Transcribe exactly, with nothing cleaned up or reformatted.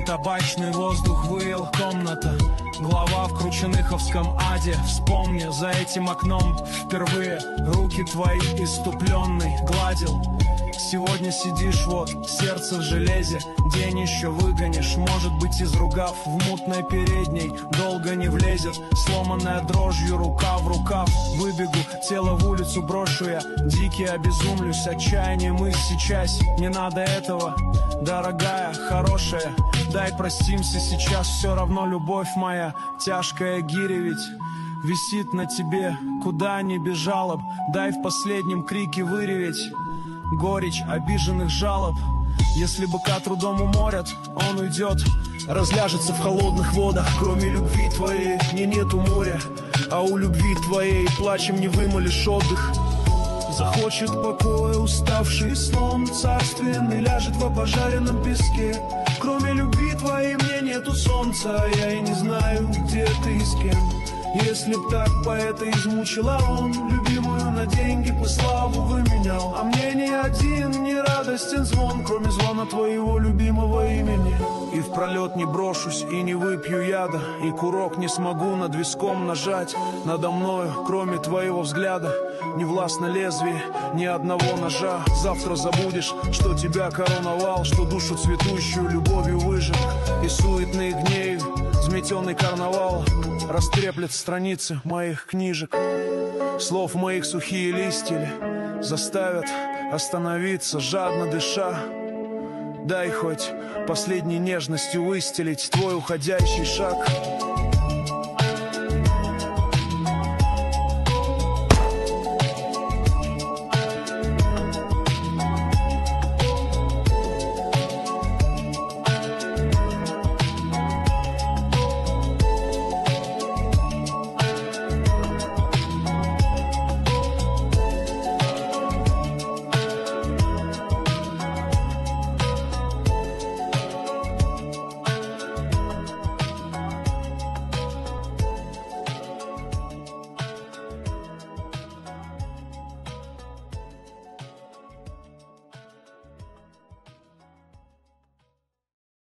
табачный воздух выел комната. Глава в Крученыховском аде. Вспомни, за этим окном впервые руки твои иступленный гладил. Сегодня сидишь вот, сердце в железе. День еще выгонишь, может быть, изругав. В мутной передней долго не влезет. Сломанная дрожью рука в рукав. Выбегу, тело в улицу брошу я. Дикий обезумлюсь, отчаянием и сейчас. Не надо этого, дорогая, хорошая. Дай простимся сейчас, все равно любовь моя. Тяжкая гиря ведь висит на тебе, куда ни бежала б. Дай в последнем крике выреветь горечь обиженных жалоб. Если быка трудом уморят, он уйдет, разляжется в холодных водах. Кроме любви твоей мне нету моря, а у любви твоей плачем не вымолишь отдых. Захочет покоя уставший сон царственный, ляжет в обожаренном песке. Кроме любви твоей мне нету солнца, я и не знаю, где ты и с кем. Если б так поэта измучила он, любимую на деньги по славу выменял. А мне ни один не радостен звон, кроме звона твоего любимого имени. И в пролет не брошусь, и не выпью яда, и курок не смогу над виском нажать. Надо мною, кроме твоего взгляда, не властно лезвие ни одного ножа. Завтра забудешь, что тебя короновал, что душу цветущую любовью выжег. И суетный гнев, взметенный карнавал, растреплет страницы моих книжек. Слов моих сухие листья заставят остановиться, жадно дыша. Дай хоть последней нежностью выстелить твой уходящий шаг.